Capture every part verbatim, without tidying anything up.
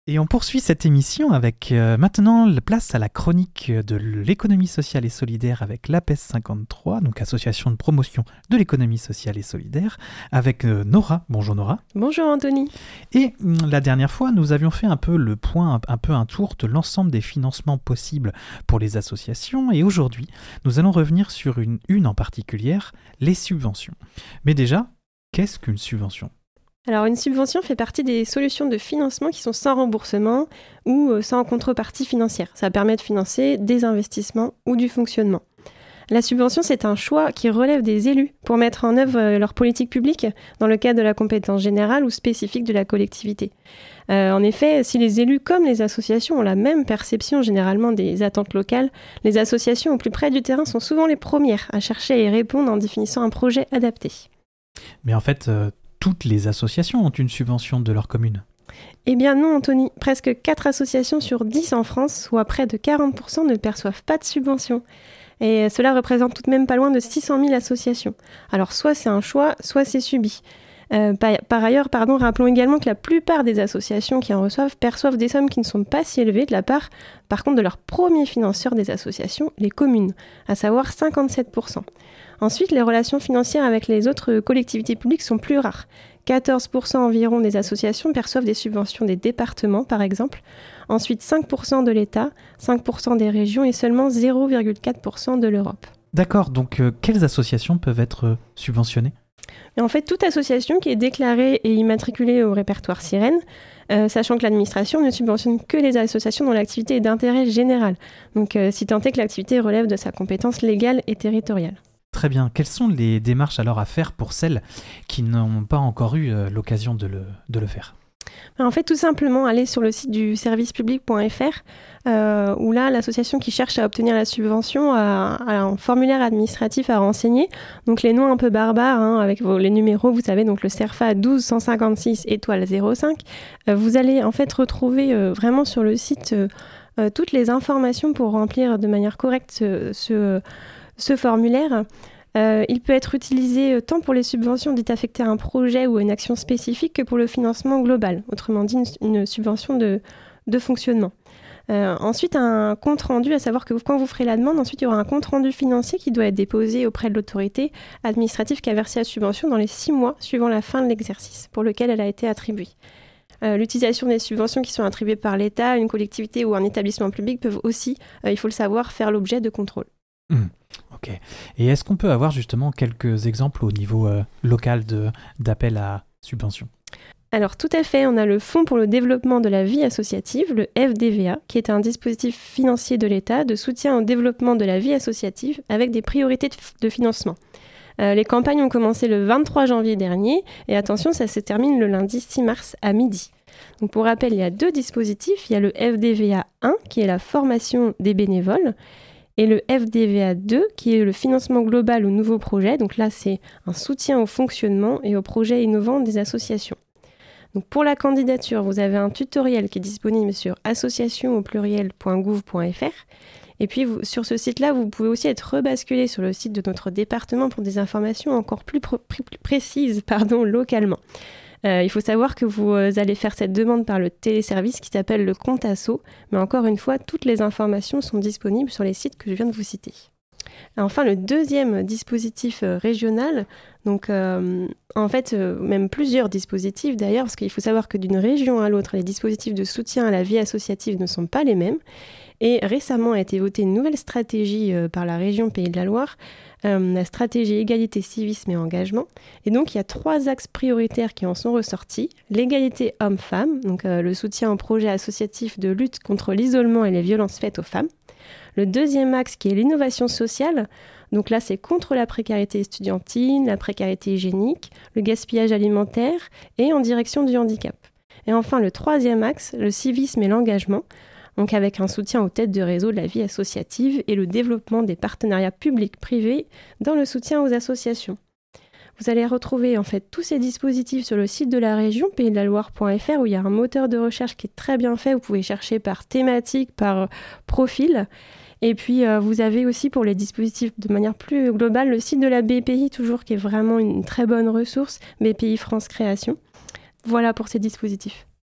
Et on poursuit cette émission avec euh, maintenant la place à la chronique de l'économie sociale et solidaire avec l'A P E S cinquante-trois, donc Association de promotion de l'économie sociale et solidaire, avec euh, Nora. Bonjour Nora. Bonjour Anthony. Et hum, la dernière fois, nous avions fait un peu le point, un, un peu un tour de l'ensemble des financements possibles pour les associations. Et aujourd'hui, nous allons revenir sur une, une en particulière, les subventions. Mais déjà, qu'est-ce qu'une subvention ? Alors une subvention fait partie des solutions de financement qui sont sans remboursement ou sans contrepartie financière. Ça permet de financer des investissements ou du fonctionnement. La subvention, c'est un choix qui relève des élus pour mettre en œuvre leur politique publique dans le cadre de la compétence générale ou spécifique de la collectivité. Euh, en effet, si les élus comme les associations ont la même perception généralement des attentes locales, les associations au plus près du terrain sont souvent les premières à chercher à y répondre en définissant un projet adapté. Mais en fait, euh, toutes les associations ont une subvention de leur commune. Eh bien non Anthony, presque quatre associations sur dix en France, soit près de quarante pour cent ne perçoivent pas de subvention. Et cela représente tout de même pas loin de six cent mille associations. Alors soit c'est un choix, soit c'est subi. Euh, par, par ailleurs, pardon, rappelons également que la plupart des associations qui en reçoivent perçoivent des sommes qui ne sont pas si élevées de la part, par contre, de leur premier financeur des associations, les communes, à savoir cinquante-sept pour cent. Ensuite, les relations financières avec les autres collectivités publiques sont plus rares. quatorze pour cent environ des associations perçoivent des subventions des départements, par exemple. Ensuite, cinq pour cent de l'État, cinq pour cent des régions et seulement zéro virgule quatre pour cent de l'Europe. D'accord, donc euh, quelles associations peuvent être euh, subventionnées ? Et en fait, toute association qui est déclarée et immatriculée au répertoire Sirène, euh, sachant que l'administration ne subventionne que les associations dont l'activité est d'intérêt général. Donc, euh, si tant est que l'activité relève de sa compétence légale et territoriale. Très bien. Quelles sont les démarches alors à faire pour celles qui n'ont pas encore eu euh, l'occasion de le, de le faire ? En fait, tout simplement, aller sur le site du service public point f r, euh, où là, l'association qui cherche à obtenir la subvention a, a un formulaire administratif à renseigner. Donc, les noms un peu barbares, hein, avec vos, les numéros, vous savez, donc le CERFA douze cent cinquante-six étoile zéro cinq. Euh, vous allez en fait retrouver euh, vraiment sur le site euh, euh, toutes les informations pour remplir de manière correcte ce, ce, ce formulaire. Euh, il peut être utilisé euh, tant pour les subventions dites affectées à un projet ou à une action spécifique que pour le financement global, autrement dit une, une subvention de, de fonctionnement. Euh, ensuite, un compte-rendu, à savoir que quand vous ferez la demande, ensuite il y aura un compte-rendu financier qui doit être déposé auprès de l'autorité administrative qui a versé la subvention dans les six mois suivant la fin de l'exercice pour lequel elle a été attribuée. Euh, l'utilisation des subventions qui sont attribuées par l'État, une collectivité ou un établissement public peuvent aussi, euh, il faut le savoir, faire l'objet de contrôle. Mmh. Ok. Et est-ce qu'on peut avoir justement quelques exemples au niveau euh, local de, d'appel à subvention ? Alors tout à fait, on a le Fonds pour le développement de la vie associative, le F D V A, qui est un dispositif financier de l'État de soutien au développement de la vie associative avec des priorités de, f- de financement. Euh, les campagnes ont commencé le vingt-trois janvier dernier et attention, ça se termine le lundi six mars à midi. Donc pour rappel, il y a deux dispositifs. Il y a le F D V A un qui est la formation des bénévoles et le F D V A deux qui est le financement global aux nouveaux projets. Donc là, c'est un soutien au fonctionnement et aux projets innovants des associations. Donc pour la candidature, vous avez un tutoriel qui est disponible sur association au pluriel point gouv point f r. Et puis vous, sur ce site-là, vous pouvez aussi être rebasculé sur le site de notre département pour des informations encore plus, pr- plus précises pardon, localement. Euh, il faut savoir que vous euh, allez faire cette demande par le téléservice qui s'appelle le compte asso, mais encore une fois, toutes les informations sont disponibles sur les sites que je viens de vous citer. Enfin, le deuxième dispositif euh, régional, donc euh, en fait, euh, même plusieurs dispositifs d'ailleurs, parce qu'il faut savoir que d'une région à l'autre, les dispositifs de soutien à la vie associative ne sont pas les mêmes. Et récemment a été votée une nouvelle stratégie euh, par la région Pays de la Loire, euh, la stratégie égalité, civisme et engagement. Et donc, il y a trois axes prioritaires qui en sont ressortis. L'égalité homme-femme, donc euh, le soutien aux projets associatifs de lutte contre l'isolement et les violences faites aux femmes. Le deuxième axe qui est l'innovation sociale, donc là c'est contre la précarité estudiantine, la précarité hygiénique, le gaspillage alimentaire et en direction du handicap. Et enfin le troisième axe, le civisme et l'engagement, donc avec un soutien aux têtes de réseau de la vie associative et le développement des partenariats publics-privés dans le soutien aux associations. Vous allez retrouver en fait tous ces dispositifs sur le site de la région, pays de la loire point f r, où il y a un moteur de recherche qui est très bien fait. Vous pouvez chercher par thématique, par profil. Et puis, euh, vous avez aussi pour les dispositifs de manière plus globale le site de la B P I, toujours qui est vraiment une très bonne ressource, B P I France Création. Voilà pour ces dispositifs.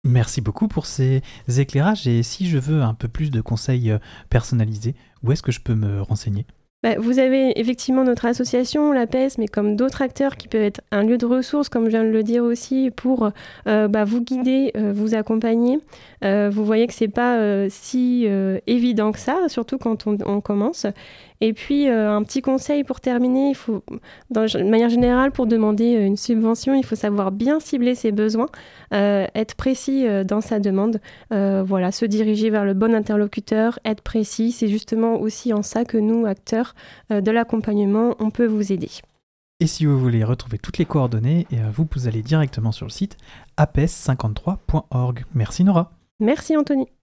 Merci beaucoup pour ces éclairages et si je veux un peu plus de conseils euh, personnalisés, où est-ce que je peux me renseigner? Bah, vous avez effectivement notre association, l'A P E S, mais comme d'autres acteurs qui peuvent être un lieu de ressources, comme je viens de le dire aussi, pour euh, bah, vous guider, euh, vous accompagner. Euh, vous voyez que c'est pas euh, si euh, évident que ça, surtout quand on, on commence. Et puis, euh, un petit conseil pour terminer, il faut, dans- de manière générale, pour demander euh, une subvention, il faut savoir bien cibler ses besoins, euh, être précis euh, dans sa demande, euh, voilà, se diriger vers le bon interlocuteur, être précis. C'est justement aussi en ça que nous, acteurs euh, de l'accompagnement, on peut vous aider. Et si vous voulez retrouver toutes les coordonnées, eh, vous, vous allez directement sur le site a p e s cinquante-trois point org. Merci Nora. Merci Anthony.